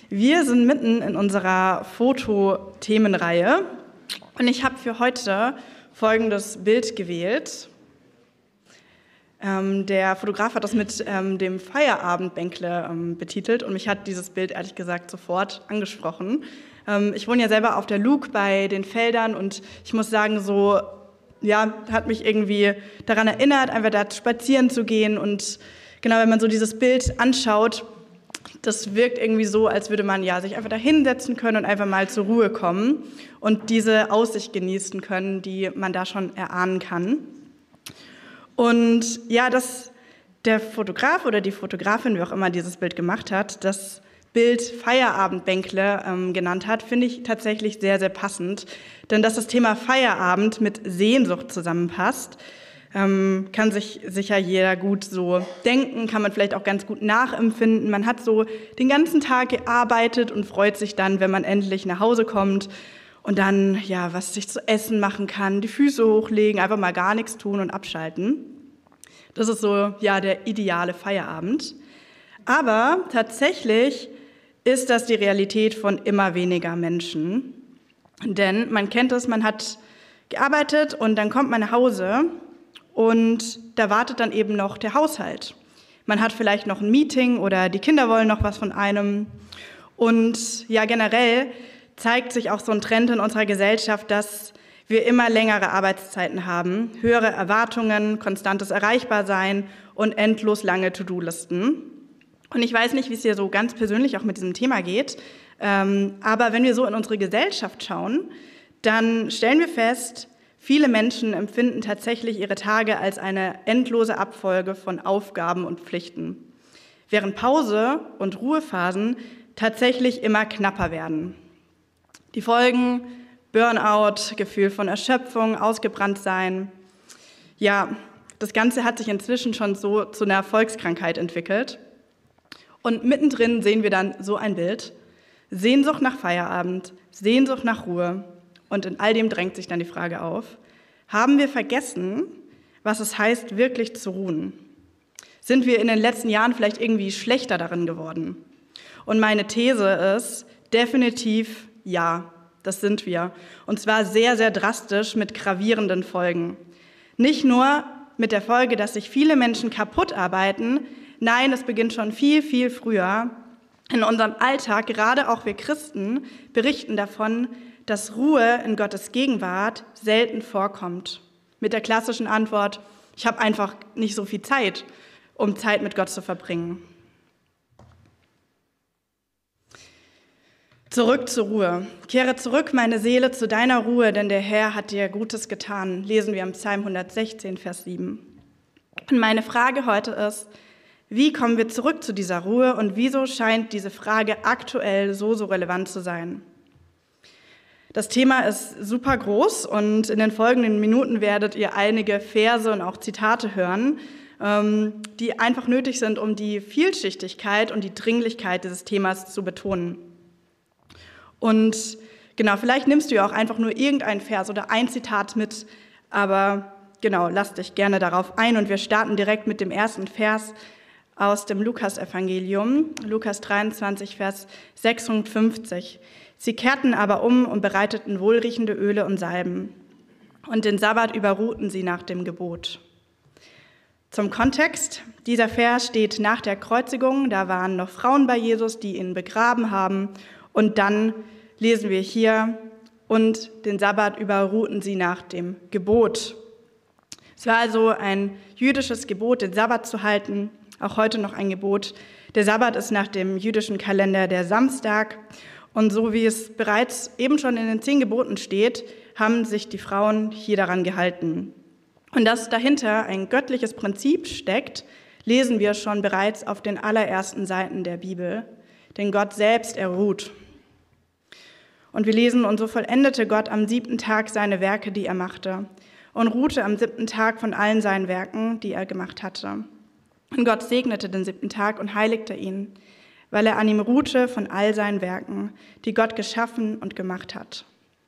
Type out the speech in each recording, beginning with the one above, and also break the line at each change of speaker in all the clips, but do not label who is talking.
Wir sind mitten in unserer Fotothemenreihe und ich habe für heute folgendes Bild gewählt. Der Fotograf hat das mit dem Feierabendbänkle betitelt und mich hat dieses Bild ehrlich gesagt sofort angesprochen. Ich wohne ja selber auf der Lug bei den Feldern und ich muss sagen, hat mich irgendwie daran erinnert, einfach da spazieren zu gehen und genau, wenn man so dieses Bild anschaut, das wirkt irgendwie so, als würde man sich einfach da hinsetzen können und einfach mal zur Ruhe kommen und diese Aussicht genießen können, die man da schon erahnen kann. Und dass der Fotograf oder die Fotografin, wie auch immer dieses Bild gemacht hat, das Bild Feierabendbänkle genannt hat, finde ich tatsächlich sehr, sehr passend. Denn dass das Thema Feierabend mit Sehnsucht zusammenpasst, kann sich sicher jeder gut so denken, kann man vielleicht auch ganz gut nachempfinden. Man hat so den ganzen Tag gearbeitet und freut sich dann, wenn man endlich nach Hause kommt und dann was sich zu essen machen kann, die Füße hochlegen, einfach mal gar nichts tun und abschalten. Das ist so der ideale Feierabend. Aber tatsächlich ist das die Realität von immer weniger Menschen. Denn man kennt es, man hat gearbeitet und dann kommt man nach Hause und da wartet dann eben noch der Haushalt. Man hat vielleicht noch ein Meeting oder die Kinder wollen noch was von einem. Und generell zeigt sich auch so ein Trend in unserer Gesellschaft, dass wir immer längere Arbeitszeiten haben, höhere Erwartungen, konstantes Erreichbarsein und endlos lange To-Do-Listen. Und ich weiß nicht, wie es dir so ganz persönlich auch mit diesem Thema geht, aber wenn wir so in unsere Gesellschaft schauen, dann stellen wir fest, viele Menschen empfinden tatsächlich ihre Tage als eine endlose Abfolge von Aufgaben und Pflichten, während Pause und Ruhephasen tatsächlich immer knapper werden. Die Folgen: Burnout, Gefühl von Erschöpfung, ausgebrannt sein. Das Ganze hat sich inzwischen schon so zu einer Volkskrankheit entwickelt. Und mittendrin sehen wir dann so ein Bild: Sehnsucht nach Feierabend, Sehnsucht nach Ruhe. Und in all dem drängt sich dann die Frage auf: Haben wir vergessen, was es heißt, wirklich zu ruhen? Sind wir in den letzten Jahren vielleicht irgendwie schlechter darin geworden? Und meine These ist definitiv ja, das sind wir. Und zwar sehr, sehr drastisch mit gravierenden Folgen. Nicht nur mit der Folge, dass sich viele Menschen kaputt arbeiten, nein, es beginnt schon viel, viel früher. In unserem Alltag, gerade auch wir Christen, berichten davon, dass Ruhe in Gottes Gegenwart selten vorkommt. Mit der klassischen Antwort: Ich habe einfach nicht so viel Zeit, um Zeit mit Gott zu verbringen. Zurück zur Ruhe. Kehre zurück, meine Seele, zu deiner Ruhe, denn der Herr hat dir Gutes getan. Lesen wir im Psalm 116, Vers 7. Und meine Frage heute ist: Wie kommen wir zurück zu dieser Ruhe und wieso scheint diese Frage aktuell so relevant zu sein? Das Thema ist super groß und in den folgenden Minuten werdet ihr einige Verse und auch Zitate hören, die einfach nötig sind, um die Vielschichtigkeit und die Dringlichkeit dieses Themas zu betonen. Und vielleicht nimmst du ja auch einfach nur irgendeinen Vers oder ein Zitat mit, aber lass dich gerne darauf ein und wir starten direkt mit dem ersten Vers aus dem Lukas-Evangelium, Lukas 23, Vers 56. Sie kehrten aber um und bereiteten wohlriechende Öle und Salben. Und den Sabbat überruhten sie nach dem Gebot. Zum Kontext: Dieser Vers steht nach der Kreuzigung. Da waren noch Frauen bei Jesus, die ihn begraben haben. Und dann lesen wir hier: Und den Sabbat überruhten sie nach dem Gebot. Es war also ein jüdisches Gebot, den Sabbat zu halten. Auch heute noch ein Gebot. Der Sabbat ist nach dem jüdischen Kalender der Samstag. Und so wie es bereits eben schon in den 10 Geboten steht, haben sich die Frauen hier daran gehalten. Und dass dahinter ein göttliches Prinzip steckt, lesen wir schon bereits auf den allerersten Seiten der Bibel. Denn Gott selbst, er ruht. Und wir lesen: Und so vollendete Gott am 7. Tag seine Werke, die er machte, und ruhte am 7. Tag von allen seinen Werken, die er gemacht hatte. Und Gott segnete den 7. Tag und heiligte ihn, weil er an ihm ruhte von all seinen Werken, die Gott geschaffen und gemacht hat.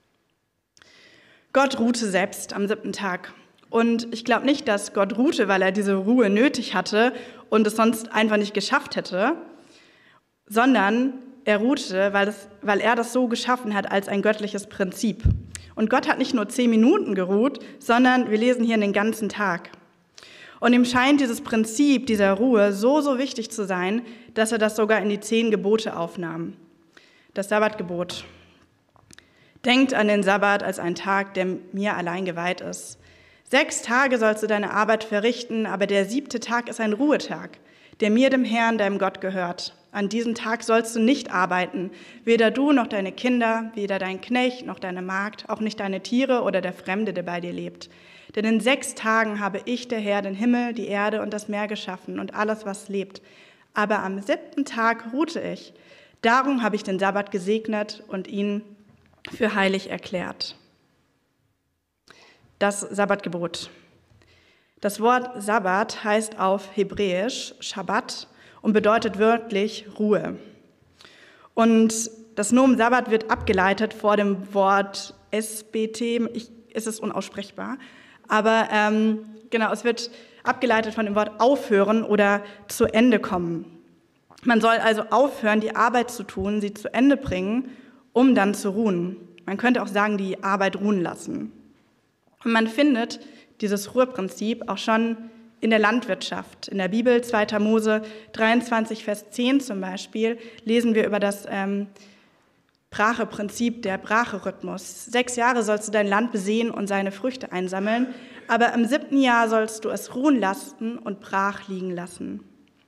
Gott ruhte selbst am 7. Tag. Und ich glaube nicht, dass Gott ruhte, weil er diese Ruhe nötig hatte und es sonst einfach nicht geschafft hätte, sondern er ruhte, weil er das so geschaffen hat als ein göttliches Prinzip. Und Gott hat nicht nur 10 Minuten geruht, sondern wir lesen hier den ganzen Tag. Und ihm scheint dieses Prinzip dieser Ruhe so wichtig zu sein, dass er das sogar in die 10 Gebote aufnahm. Das Sabbatgebot. Denkt an den Sabbat als einen Tag, der mir allein geweiht ist. 6 Tage sollst du deine Arbeit verrichten, aber der 7. Tag ist ein Ruhetag, der mir, dem Herrn, deinem Gott, gehört. An diesem Tag sollst du nicht arbeiten, weder du noch deine Kinder, weder dein Knecht noch deine Magd, auch nicht deine Tiere oder der Fremde, der bei dir lebt. Denn in 6 Tagen habe ich, der Herr, den Himmel, die Erde und das Meer geschaffen und alles, was lebt. Aber am 7. Tag ruhte ich. Darum habe ich den Sabbat gesegnet und ihn für heilig erklärt. Das Sabbatgebot. Das Wort Sabbat heißt auf Hebräisch Schabbat und bedeutet wörtlich Ruhe. Und das Nomen Sabbat wird abgeleitet vor dem Wort SBT, es ist unaussprechbar, aber genau, es wird abgeleitet von dem Wort aufhören oder zu Ende kommen. Man soll also aufhören, die Arbeit zu tun, sie zu Ende bringen, um dann zu ruhen. Man könnte auch sagen, die Arbeit ruhen lassen. Und man findet dieses Ruheprinzip auch schon in der Landwirtschaft. In der Bibel, 2. Mose 23, Vers 10 zum Beispiel, lesen wir über das Bracheprinzip, der Bracherhythmus. 6 Jahre sollst du dein Land besehen und seine Früchte einsammeln, aber im 7. Jahr sollst du es ruhen lassen und brach liegen lassen.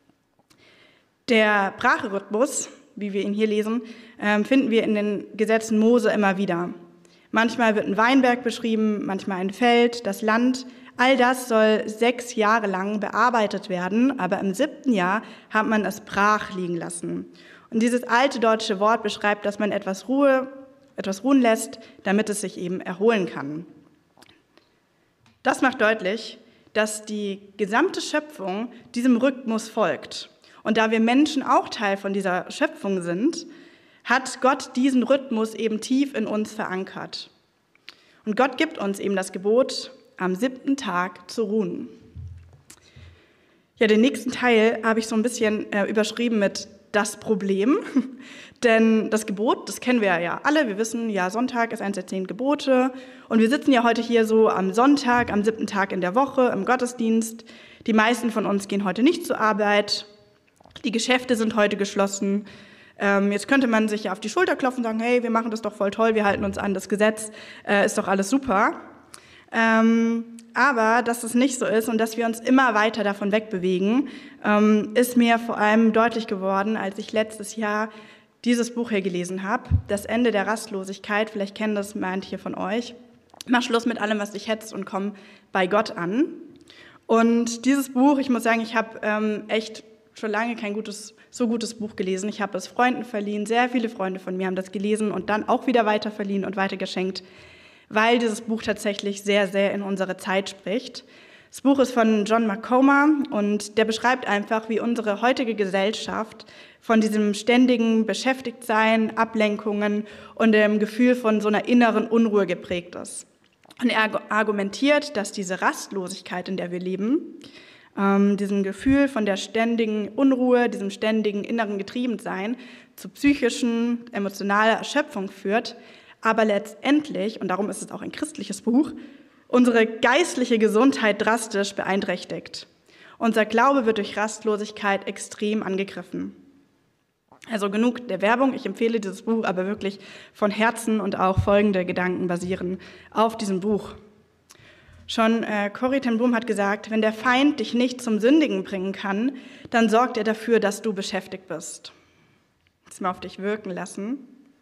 Der Bracherhythmus, wie wir ihn hier lesen, finden wir in den Gesetzen Mose immer wieder. Manchmal wird ein Weinberg beschrieben, manchmal ein Feld, das Land. All das soll 6 Jahre lang bearbeitet werden, aber im 7. Jahr hat man es brach liegen lassen. Und dieses alte deutsche Wort beschreibt, dass man etwas ruhen lässt, damit es sich eben erholen kann. Das macht deutlich, dass die gesamte Schöpfung diesem Rhythmus folgt. Und da wir Menschen auch Teil von dieser Schöpfung sind, hat Gott diesen Rhythmus eben tief in uns verankert. Und Gott gibt uns eben das Gebot, am 7. Tag zu ruhen. Ja, den nächsten Teil habe ich so ein bisschen überschrieben mit das Problem. Denn das Gebot, das kennen wir ja alle. Wir wissen, ja, Sonntag ist eines der 10 Gebote. Und wir sitzen ja heute hier so am Sonntag, am 7. Tag in der Woche, im Gottesdienst. Die meisten von uns gehen heute nicht zur Arbeit. Die Geschäfte sind heute geschlossen. Jetzt könnte man sich ja auf die Schulter klopfen und sagen, hey, wir machen das doch voll toll, wir halten uns an das Gesetz, ist doch alles super. Aber dass es nicht so ist und dass wir uns immer weiter davon wegbewegen, ist mir vor allem deutlich geworden, als ich letztes Jahr dieses Buch hier gelesen habe, Das Ende der Rastlosigkeit. Vielleicht kennen das manche von euch. Mach Schluss mit allem, was dich hetzt und komm bei Gott an. Und dieses Buch, ich muss sagen, ich habe echt schon lange kein so gutes Buch gelesen. Ich habe es Freunden verliehen. Sehr viele Freunde von mir haben das gelesen und dann auch wieder weiterverliehen und weitergeschenkt, weil dieses Buch tatsächlich sehr, sehr in unsere Zeit spricht. Das Buch ist von John McComber und der beschreibt einfach, wie unsere heutige Gesellschaft von diesem ständigen Beschäftigtsein, Ablenkungen und dem Gefühl von so einer inneren Unruhe geprägt ist. Und er argumentiert, dass diese Rastlosigkeit, in der wir leben, diesem Gefühl von der ständigen Unruhe, diesem ständigen inneren Getriebensein zu psychischen, emotionaler Erschöpfung führt, aber letztendlich, und darum ist es auch ein christliches Buch, unsere geistliche Gesundheit drastisch beeinträchtigt. Unser Glaube wird durch Rastlosigkeit extrem angegriffen. Also genug der Werbung, ich empfehle dieses Buch, aber wirklich von Herzen und auch folgende Gedanken basieren auf diesem Buch. Schon Corrie ten Boom hat gesagt, wenn der Feind dich nicht zum Sündigen bringen kann, dann sorgt er dafür, dass du beschäftigt bist. Das mal auf dich wirken lassen.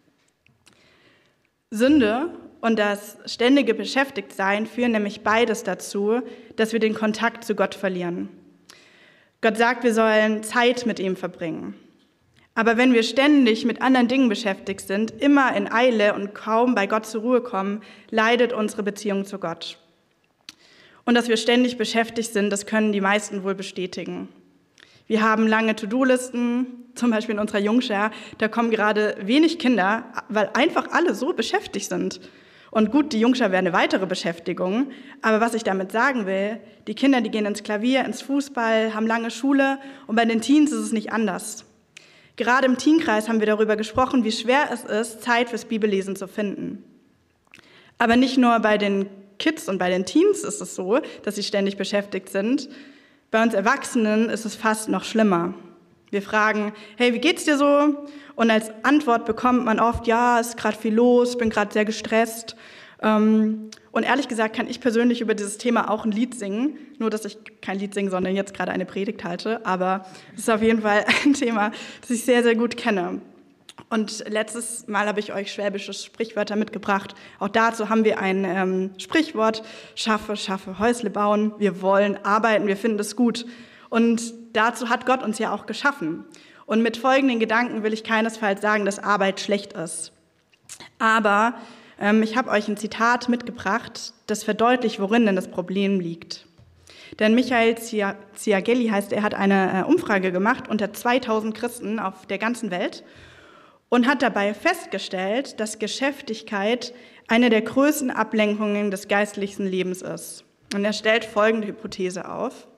Sünde und das ständige Beschäftigtsein führen nämlich beides dazu, dass wir den Kontakt zu Gott verlieren. Gott sagt, wir sollen Zeit mit ihm verbringen. Aber wenn wir ständig mit anderen Dingen beschäftigt sind, immer in Eile und kaum bei Gott zur Ruhe kommen, leidet unsere Beziehung zu Gott. Und dass wir ständig beschäftigt sind, das können die meisten wohl bestätigen. Wir haben lange To-Do-Listen, zum Beispiel in unserer Jungschar, da kommen gerade wenig Kinder, weil einfach alle so beschäftigt sind. Und gut, die Jungschar wäre eine weitere Beschäftigung, aber was ich damit sagen will, die Kinder, die gehen ins Klavier, ins Fußball, haben lange Schule und bei den Teens ist es nicht anders. Gerade im Teenkreis haben wir darüber gesprochen, wie schwer es ist, Zeit fürs Bibellesen zu finden. Aber nicht nur bei den Kids und bei den Teens ist es so, dass sie ständig beschäftigt sind. Bei uns Erwachsenen ist es fast noch schlimmer. Wir fragen, hey, wie geht's dir so? Und als Antwort bekommt man oft, ja, ist gerade viel los, bin gerade sehr gestresst. Und ehrlich gesagt kann ich persönlich über dieses Thema auch ein Lied singen. Nur, dass ich kein Lied singe, sondern jetzt gerade eine Predigt halte. Aber es ist auf jeden Fall ein Thema, das ich sehr, sehr gut kenne. Und letztes Mal habe ich euch schwäbische Sprichwörter mitgebracht. Auch dazu haben wir ein Sprichwort: Schaffe, Häusle bauen. Wir wollen arbeiten, wir finden es gut. Und dazu hat Gott uns ja auch geschaffen. Und mit folgenden Gedanken will ich keinesfalls sagen, dass Arbeit schlecht ist. Aber ich habe euch ein Zitat mitgebracht, das verdeutlicht, worin denn das Problem liegt. Denn Michael Ziagelli heißt, er hat eine Umfrage gemacht unter 2000 Christen auf der ganzen Welt und hat dabei festgestellt, dass Geschäftigkeit eine der größten Ablenkungen des geistlichen Lebens ist. Und er stellt folgende Hypothese auf.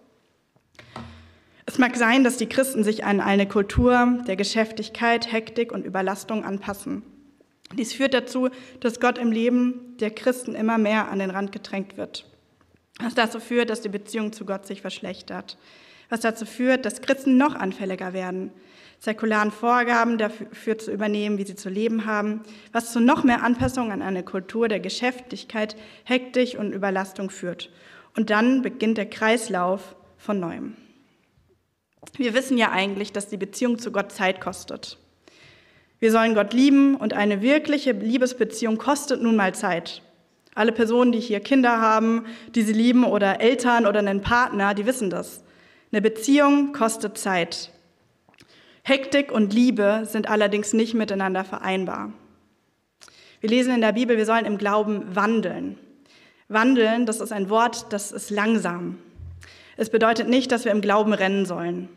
Es mag sein, dass die Christen sich an eine Kultur der Geschäftigkeit, Hektik und Überlastung anpassen. Dies führt dazu, dass Gott im Leben der Christen immer mehr an den Rand gedrängt wird. Was dazu führt, dass die Beziehung zu Gott sich verschlechtert. Was dazu führt, dass Christen noch anfälliger werden, säkularen Vorgaben dafür zu übernehmen, wie sie zu leben haben, was zu noch mehr Anpassung an eine Kultur der Geschäftigkeit, Hektik und Überlastung führt. Und dann beginnt der Kreislauf von Neuem. Wir wissen ja eigentlich, dass die Beziehung zu Gott Zeit kostet. Wir sollen Gott lieben und eine wirkliche Liebesbeziehung kostet nun mal Zeit. Alle Personen, die hier Kinder haben, die sie lieben oder Eltern oder einen Partner, die wissen das. Eine Beziehung kostet Zeit. Hektik und Liebe sind allerdings nicht miteinander vereinbar. Wir lesen in der Bibel, wir sollen im Glauben wandeln. Wandeln, das ist ein Wort, das ist langsam. Es bedeutet nicht, dass wir im Glauben rennen sollen.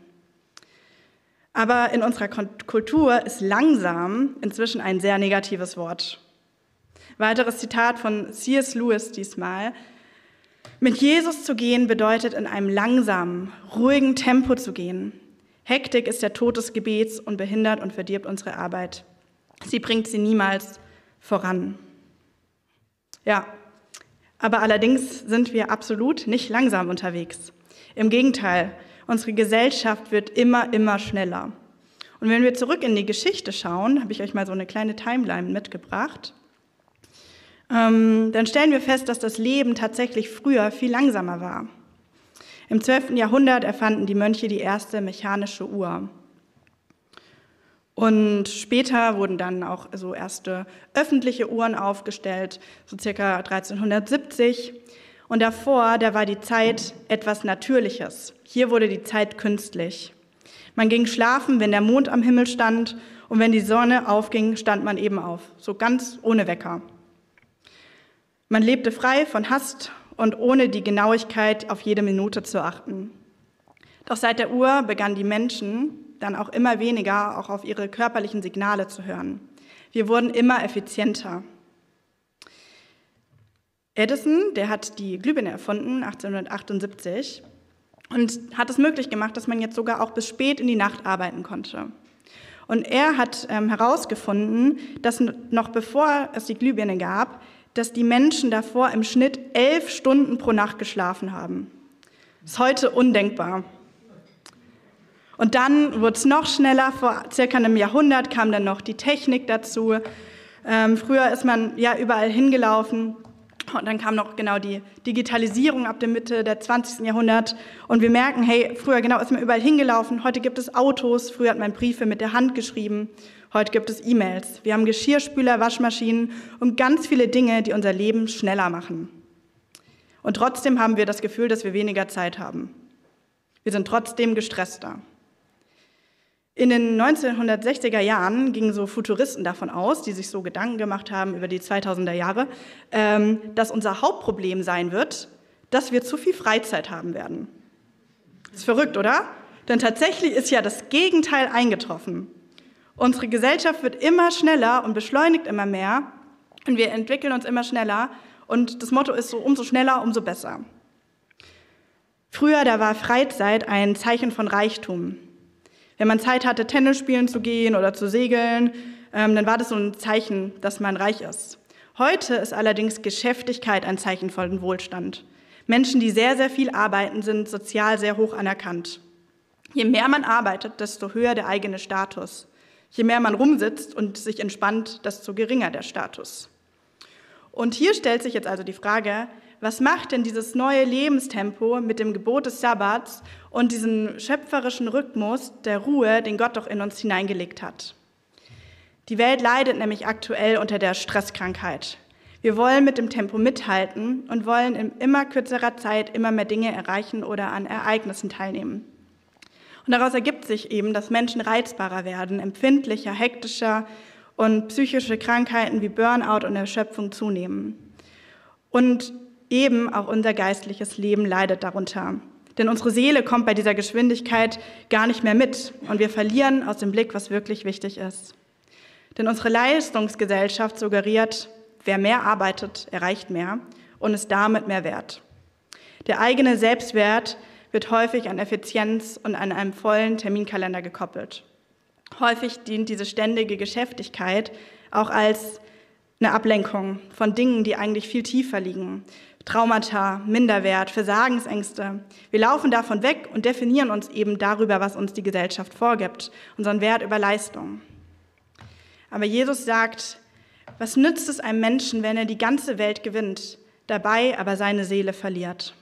Aber in unserer Kultur ist langsam inzwischen ein sehr negatives Wort. Weiteres Zitat von C.S. Lewis diesmal. Mit Jesus zu gehen bedeutet, in einem langsamen, ruhigen Tempo zu gehen. Hektik ist der Tod des Gebets und behindert und verdirbt unsere Arbeit. Sie bringt sie niemals voran. Ja, aber allerdings sind wir absolut nicht langsam unterwegs. Im Gegenteil, unsere Gesellschaft wird immer schneller. Und wenn wir zurück in die Geschichte schauen, habe ich euch mal so eine kleine Timeline mitgebracht, dann stellen wir fest, dass das Leben tatsächlich früher viel langsamer war. Im 12. Jahrhundert erfanden die Mönche die erste mechanische Uhr. Und später wurden dann auch so erste öffentliche Uhren aufgestellt, so circa 1370. Und davor, da war die Zeit etwas Natürliches. Hier wurde die Zeit künstlich. Man ging schlafen, wenn der Mond am Himmel stand, und wenn die Sonne aufging, stand man eben auf, so ganz ohne Wecker. Man lebte frei von Hast und ohne die Genauigkeit auf jede Minute zu achten. Doch seit der Uhr begannen die Menschen dann auch immer weniger auch auf ihre körperlichen Signale zu hören. Wir wurden immer effizienter. Edison, der hat die Glühbirne erfunden, 1878, und hat es möglich gemacht, dass man jetzt sogar auch bis spät in die Nacht arbeiten konnte. Und er hat herausgefunden, dass noch bevor es die Glühbirne gab, dass die Menschen davor im Schnitt 11 Stunden pro Nacht geschlafen haben. Das ist heute undenkbar. Und dann wurde es noch schneller, vor circa einem Jahrhundert kam dann noch die Technik dazu. Früher ist man ja überall hingelaufen und dann kam noch genau die Digitalisierung ab der Mitte der 20. Jahrhundert. Und wir merken, hey, früher genau ist man überall hingelaufen, heute gibt es Autos, früher hat man Briefe mit der Hand geschrieben, heute gibt es E-Mails. Wir haben Geschirrspüler, Waschmaschinen und ganz viele Dinge, die unser Leben schneller machen. Und trotzdem haben wir das Gefühl, dass wir weniger Zeit haben. Wir sind trotzdem gestresster. In den 1960er Jahren gingen so Futuristen davon aus, die sich so Gedanken gemacht haben über die 2000er Jahre, dass unser Hauptproblem sein wird, dass wir zu viel Freizeit haben werden. Ist verrückt, oder? Denn tatsächlich ist ja das Gegenteil eingetroffen. Unsere Gesellschaft wird immer schneller und beschleunigt immer mehr und wir entwickeln uns immer schneller und das Motto ist so, umso schneller, umso besser. Früher, da war Freizeit ein Zeichen von Reichtum. Wenn man Zeit hatte, Tennis spielen zu gehen oder zu segeln, dann war das so ein Zeichen, dass man reich ist. Heute ist allerdings Geschäftigkeit ein Zeichen von Wohlstand. Menschen, die sehr, sehr viel arbeiten, sind sozial sehr hoch anerkannt. Je mehr man arbeitet, desto höher der eigene Status. Je mehr man rumsitzt und sich entspannt, desto geringer der Status. Und hier stellt sich jetzt also die Frage, was macht denn dieses neue Lebenstempo mit dem Gebot des Sabbats und diesem schöpferischen Rhythmus der Ruhe, den Gott doch in uns hineingelegt hat? Die Welt leidet nämlich aktuell unter der Stresskrankheit. Wir wollen mit dem Tempo mithalten und wollen in immer kürzerer Zeit immer mehr Dinge erreichen oder an Ereignissen teilnehmen. Und daraus ergibt sich eben, dass Menschen reizbarer werden, empfindlicher, hektischer und psychische Krankheiten wie Burnout und Erschöpfung zunehmen. Und eben auch unser geistliches Leben leidet darunter. Denn unsere Seele kommt bei dieser Geschwindigkeit gar nicht mehr mit und wir verlieren aus dem Blick, was wirklich wichtig ist. Denn unsere Leistungsgesellschaft suggeriert, wer mehr arbeitet, erreicht mehr und ist damit mehr wert. Der eigene Selbstwert wird häufig an Effizienz und an einem vollen Terminkalender gekoppelt. Häufig dient diese ständige Geschäftigkeit auch als eine Ablenkung von Dingen, die eigentlich viel tiefer liegen. Traumata, Minderwert, Versagensängste. Wir laufen davon weg und definieren uns eben darüber, was uns die Gesellschaft vorgibt, unseren Wert über Leistung. Aber Jesus sagt, was nützt es einem Menschen, wenn er die ganze Welt gewinnt, dabei aber seine Seele verliert?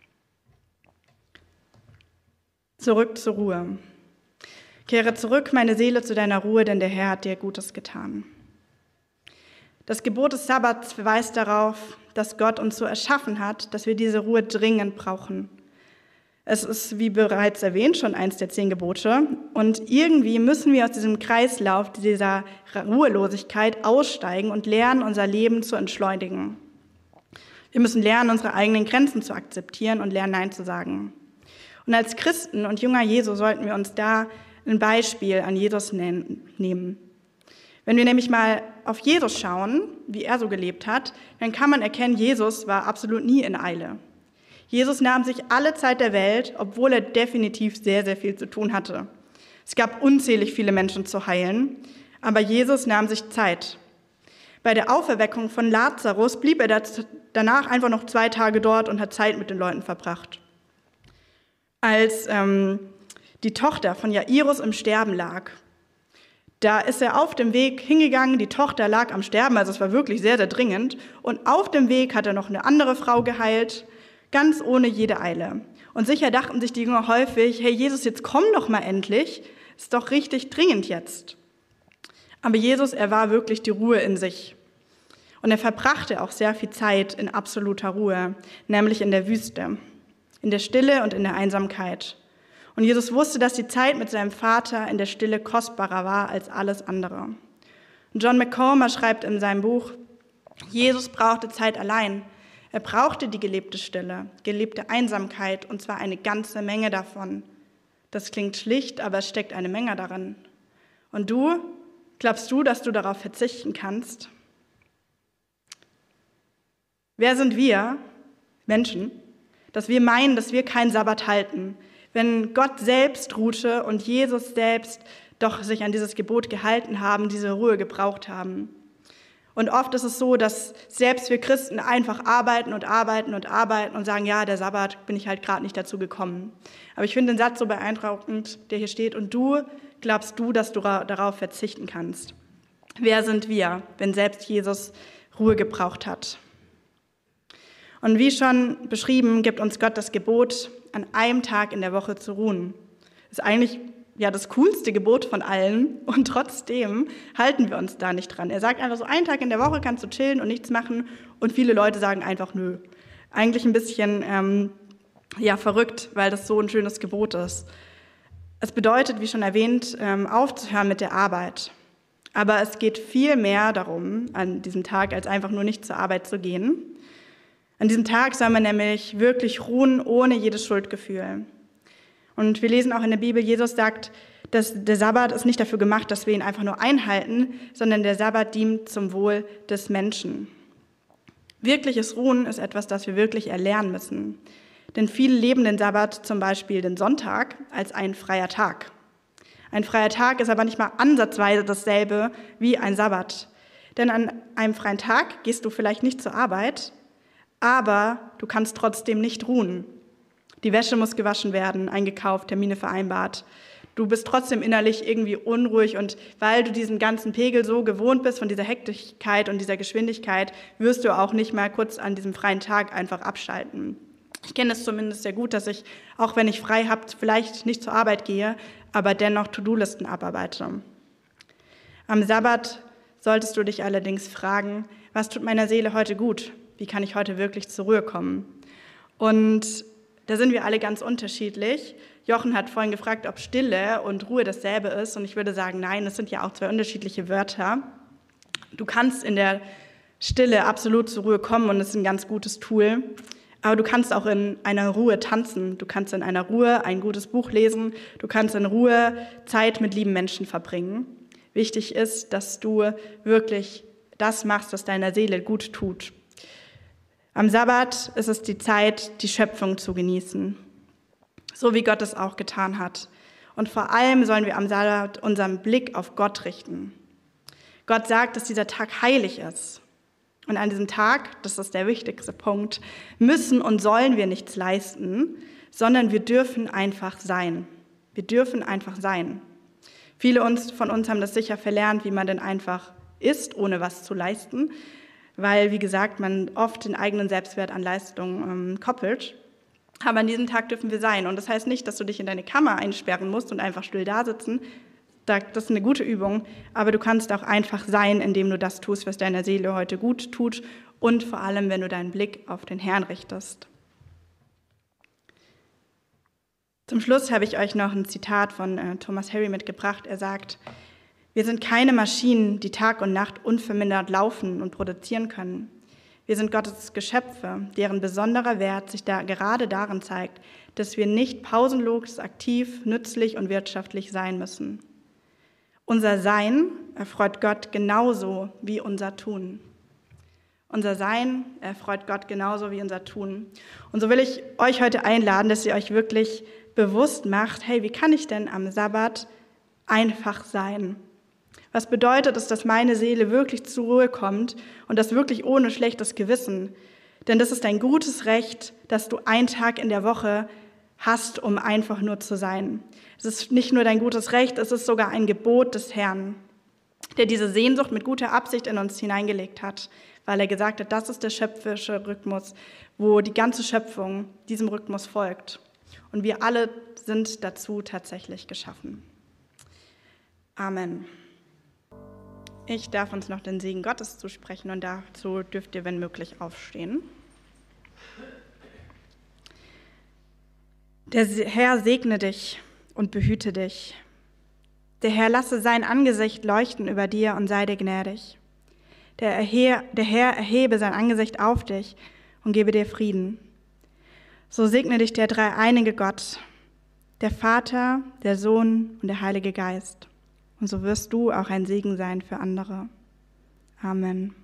Zurück zur Ruhe. Kehre zurück, meine Seele, zu deiner Ruhe, denn der Herr hat dir Gutes getan. Das Gebot des Sabbats verweist darauf, dass Gott uns so erschaffen hat, dass wir diese Ruhe dringend brauchen. Es ist, wie bereits erwähnt, schon eins der 10 Gebote. Und irgendwie müssen wir aus diesem Kreislauf dieser Ruhelosigkeit aussteigen und lernen, unser Leben zu entschleunigen. Wir müssen lernen, unsere eigenen Grenzen zu akzeptieren und lernen, Nein zu sagen. Und als Christen und Jünger Jesu sollten wir uns da ein Beispiel an Jesus nehmen. Wenn wir nämlich mal auf Jesus schauen, wie er so gelebt hat, dann kann man erkennen, Jesus war absolut nie in Eile. Jesus nahm sich alle Zeit der Welt, obwohl er definitiv sehr, sehr viel zu tun hatte. Es gab unzählig viele Menschen zu heilen, aber Jesus nahm sich Zeit. Bei der Auferweckung von Lazarus blieb er danach einfach noch 2 Tage dort und hat Zeit mit den Leuten verbracht. Als die Tochter von Jairus im Sterben lag, da ist er auf dem Weg hingegangen, die Tochter lag am Sterben, also es war wirklich sehr, sehr dringend. Und auf dem Weg hat er noch eine andere Frau geheilt, ganz ohne jede Eile. Und sicher dachten sich die Jünger häufig, hey Jesus, jetzt komm doch mal endlich, ist doch richtig dringend jetzt. Aber Jesus, er war wirklich die Ruhe in sich. Und er verbrachte auch sehr viel Zeit in absoluter Ruhe, nämlich in der Wüste, in der Stille und in der Einsamkeit. Und Jesus wusste, dass die Zeit mit seinem Vater in der Stille kostbarer war als alles andere. Und John McCormack schreibt in seinem Buch, Jesus brauchte Zeit allein. Er brauchte die gelebte Stille, gelebte Einsamkeit, und zwar eine ganze Menge davon. Das klingt schlicht, aber es steckt eine Menge darin. Und du, glaubst du, dass du darauf verzichten kannst? Wer sind wir, Menschen, dass wir meinen, dass wir keinen Sabbat halten, wenn Gott selbst ruhte und Jesus selbst doch sich an dieses Gebot gehalten haben, diese Ruhe gebraucht haben? Und oft ist es so, dass selbst wir Christen einfach arbeiten und sagen, ja, der Sabbat bin ich halt gerade nicht dazu gekommen. Aber ich finde den Satz so beeindruckend, der hier steht, und du, glaubst du, dass du darauf verzichten kannst? Wer sind wir, wenn selbst Jesus Ruhe gebraucht hat? Und wie schon beschrieben, gibt uns Gott das Gebot, an einem Tag in der Woche zu ruhen. Das ist eigentlich das coolste Gebot von allen, und trotzdem halten wir uns da nicht dran. Er sagt einfach so, einen Tag in der Woche kannst du chillen und nichts machen, und viele Leute sagen einfach nö. Eigentlich ein bisschen verrückt, weil das so ein schönes Gebot ist. Es bedeutet, wie schon erwähnt, aufzuhören mit der Arbeit. Aber es geht viel mehr darum, an diesem Tag, als einfach nur nicht zur Arbeit zu gehen. An diesem Tag soll man nämlich wirklich ruhen, ohne jedes Schuldgefühl. Und wir lesen auch in der Bibel, Jesus sagt, dass der Sabbat ist nicht dafür gemacht, dass wir ihn einfach nur einhalten, sondern der Sabbat dient zum Wohl des Menschen. Wirkliches Ruhen ist etwas, das wir wirklich erlernen müssen. Denn viele leben den Sabbat, zum Beispiel den Sonntag, als einen freier Tag. Ein freier Tag ist aber nicht mal ansatzweise dasselbe wie ein Sabbat. Denn an einem freien Tag gehst du vielleicht nicht zur Arbeit, aber du kannst trotzdem nicht ruhen. Die Wäsche muss gewaschen werden, eingekauft, Termine vereinbart. Du bist trotzdem innerlich irgendwie unruhig und weil du diesen ganzen Pegel so gewohnt bist von dieser Hektigkeit und dieser Geschwindigkeit, wirst du auch nicht mal kurz an diesem freien Tag einfach abschalten. Ich kenne es zumindest sehr gut, dass ich, auch wenn ich frei habe, vielleicht nicht zur Arbeit gehe, aber dennoch To-Do-Listen abarbeite. Am Sabbat solltest du dich allerdings fragen, was tut meiner Seele heute gut? Wie kann ich heute wirklich zur Ruhe kommen? Und da sind wir alle ganz unterschiedlich. Jochen hat vorhin gefragt, ob Stille und Ruhe dasselbe ist. Und ich würde sagen, nein, das sind ja auch zwei unterschiedliche Wörter. Du kannst in der Stille absolut zur Ruhe kommen und das ist ein ganz gutes Tool. Aber du kannst auch in einer Ruhe tanzen. Du kannst in einer Ruhe ein gutes Buch lesen. Du kannst in Ruhe Zeit mit lieben Menschen verbringen. Wichtig ist, dass du wirklich das machst, was deiner Seele gut tut. Am Sabbat ist es die Zeit, die Schöpfung zu genießen, so wie Gott es auch getan hat. Und vor allem sollen wir am Sabbat unseren Blick auf Gott richten. Gott sagt, dass dieser Tag heilig ist. Und an diesem Tag, das ist der wichtigste Punkt, müssen und sollen wir nichts leisten, sondern wir dürfen einfach sein. Wir dürfen einfach sein. Viele von uns haben das sicher verlernt, wie man denn einfach ist, ohne was zu leisten, weil, wie gesagt, man oft den eigenen Selbstwert an Leistung koppelt. Aber an diesem Tag dürfen wir sein. Und das heißt nicht, dass du dich in deine Kammer einsperren musst und einfach still da sitzen. Das ist eine gute Übung. Aber du kannst auch einfach sein, indem du das tust, was deiner Seele heute gut tut. Und vor allem, wenn du deinen Blick auf den Herrn richtest. Zum Schluss habe ich euch noch ein Zitat von Thomas Harry mitgebracht. Er sagt: Wir sind keine Maschinen, die Tag und Nacht unvermindert laufen und produzieren können. Wir sind Gottes Geschöpfe, deren besonderer Wert sich gerade darin zeigt, dass wir nicht pausenlos aktiv, nützlich und wirtschaftlich sein müssen. Unser Sein erfreut Gott genauso wie unser Tun. Unser Sein erfreut Gott genauso wie unser Tun. Und so will ich euch heute einladen, dass ihr euch wirklich bewusst macht, hey, wie kann ich denn am Sabbat einfach sein? Was bedeutet es, dass meine Seele wirklich zur Ruhe kommt und das wirklich ohne schlechtes Gewissen? Denn das ist ein gutes Recht, dass du einen Tag in der Woche hast, um einfach nur zu sein. Es ist nicht nur dein gutes Recht, es ist sogar ein Gebot des Herrn, der diese Sehnsucht mit guter Absicht in uns hineingelegt hat, weil er gesagt hat, das ist der schöpferische Rhythmus, wo die ganze Schöpfung diesem Rhythmus folgt. Und wir alle sind dazu tatsächlich geschaffen. Amen. Ich darf uns noch den Segen Gottes zusprechen und dazu dürft ihr, wenn möglich, aufstehen. Der Herr segne dich und behüte dich. Der Herr lasse sein Angesicht leuchten über dir und sei dir gnädig. Der Herr erhebe sein Angesicht auf dich und gebe dir Frieden. So segne dich der dreieinige Gott, der Vater, der Sohn und der Heilige Geist. Und so wirst du auch ein Segen sein für andere. Amen.